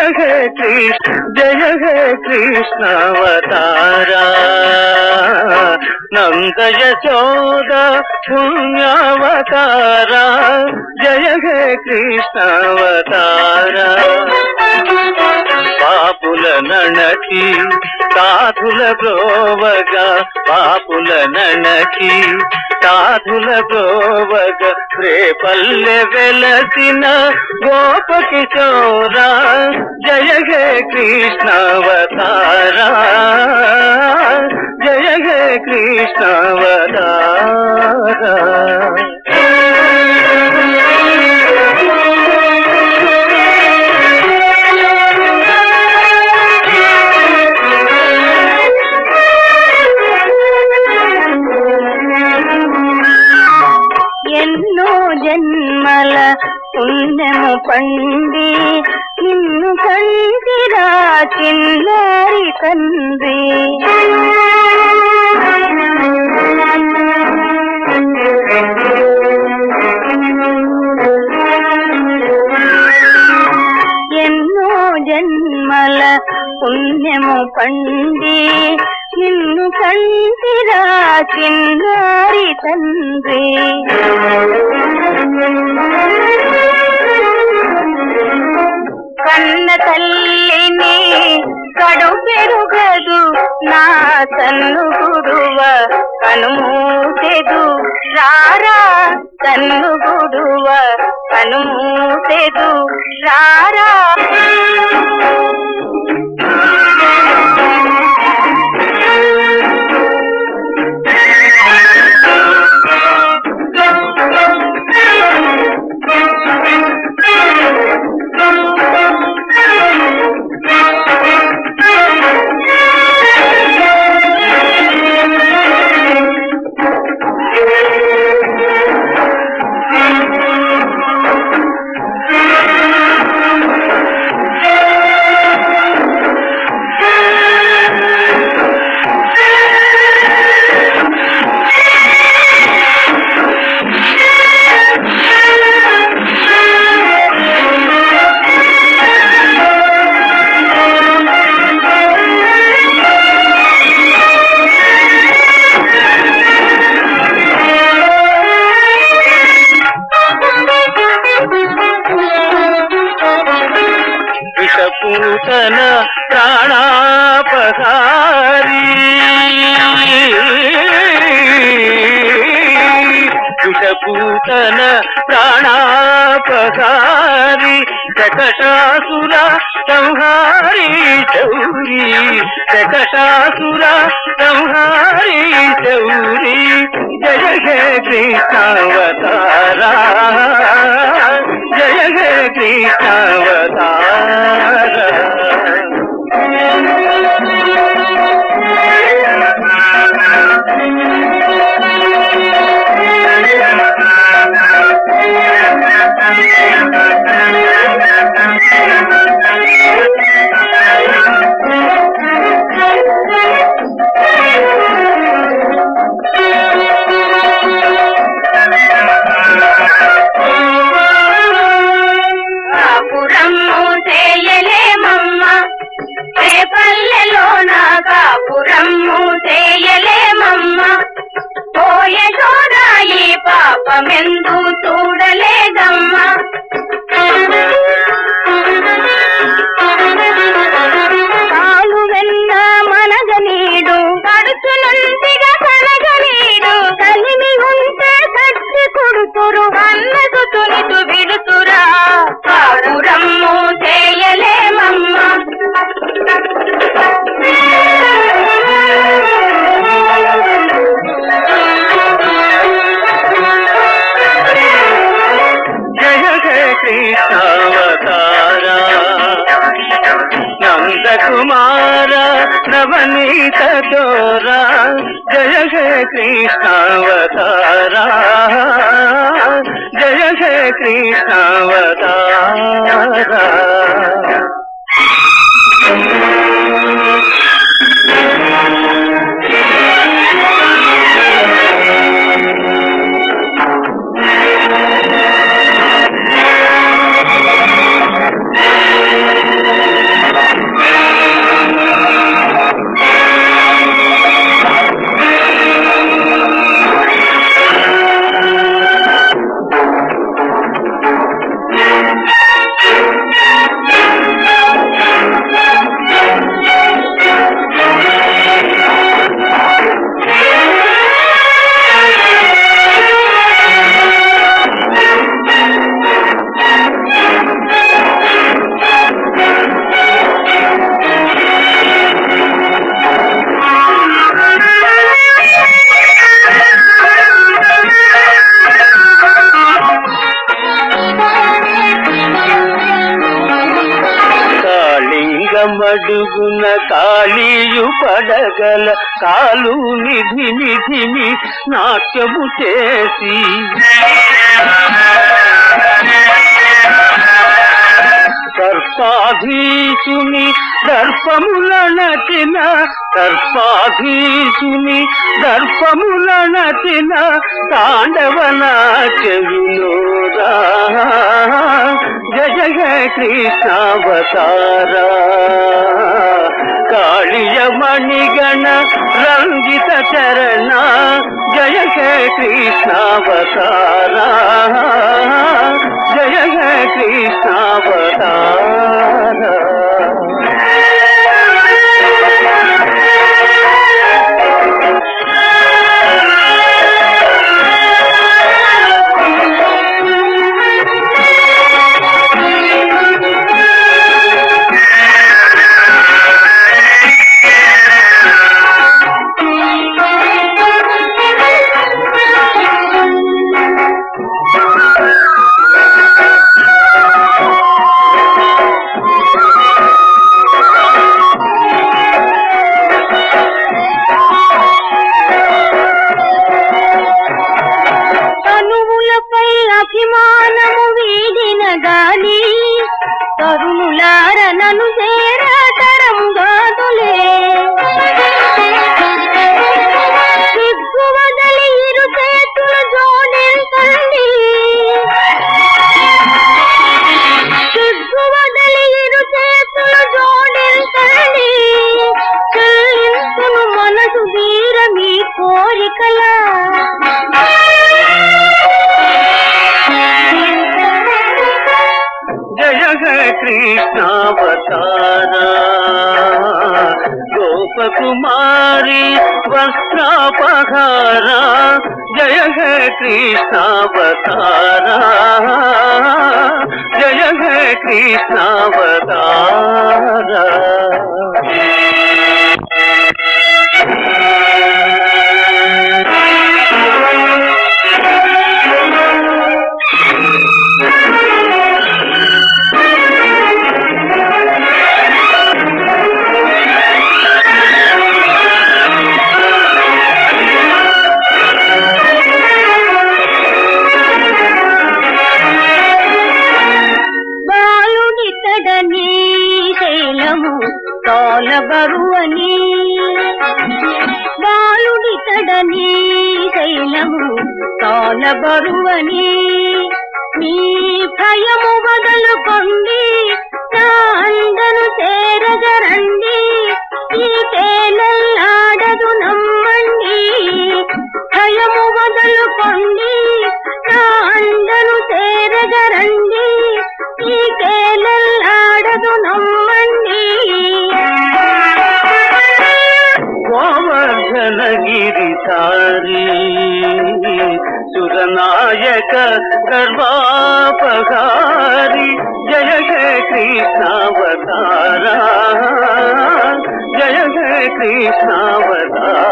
हे कृष्ण जय हे कृष्णावतारा नंद यशोदा पुण्यावतारा जय हे कृष्णावतारा పాపుల నణకి సాధుల బ్రోవగా పాపుల నణకి సాధుల బ్రోవగా రేపల్లె వెలసిన గోపకిశోరా జయ హే కృష్ణావతారా జయ హే కృష్ణావతారా జన్మల పుణ్యము పండి నిన్ను కంటిరా చిన్నారి తండ్రి ఎన్నో జన్మల పుణ్యము పండి నిన్ను కంటిరా చిన్నారి తండ్రి కన్న తల్లిని కడు పెరుగదు నా తన్ను గుడువ కనుమూసెదు రారా తన్ను గుడువ కనుమూసెదు రారా విషపూతన ప్రాణాపహారి విషపూతన ప్రాణాపహారి శకటాసుర సంహారి శౌరి శకటాసుర సంహారి శౌరి జయ హే కృష్ణావతారా జయ హే కృష్ణావతారా పాపమెందు చూడలేదమ్మా కాలు వెన్న మనగనీడు కడుచునంతిగా కనగనీడు కలిమి ఉంటే కట్టి కొడుతురు అన్నకు తునితు విడుతురా కాపురమ్ము చేయలేమమ్మా कृष्णावतारा नंद कुमार नवनीत दोरा जय हे कृष्णावतारा जय हे कृष्णावतारा మడుగున కాళీయు పడగల కాలు నిధిమి నాట్యము చేసి సర్పాధీశుని దర్పముల నటిన తాండవ నాట్య వినోదా జయ జయ కృష్ణావతారా కాళీయ మణిగణ రంజిత చరణ జయ జయ కృష్ణావతారా జయ జయ కృష్ణావతారా అభిమానము వీడిన గాలి తరుణులార నను చేరతరం గాదులే సిగ్గు వదలి ఇరు చేతులు జోడించండి చెల్లించును మనసు వీర మీ కోరికలా జయ జయ కృష్ణావతారా గోపకుమారి వస్త్రాపహారా జయ జయ కృష్ణావతారా జయ జయ కృష్ణావతారా బరువని బాలుడితడని శైలము తాల బరువని నీ భయము వదలుకొండి నా అందను చేరగరండి ఈ తేలల్లాడదు నమ్మండి భయము వదలుకొండి నా అందను చేరగరండి ఈ తేలల్లాడదు నమ్మండి గోవర్ధనగిరిధారి సురనాయక గర్వాపహారి జయ జయ కృష్ణావతారా జయ జయ కృష్ణావతారా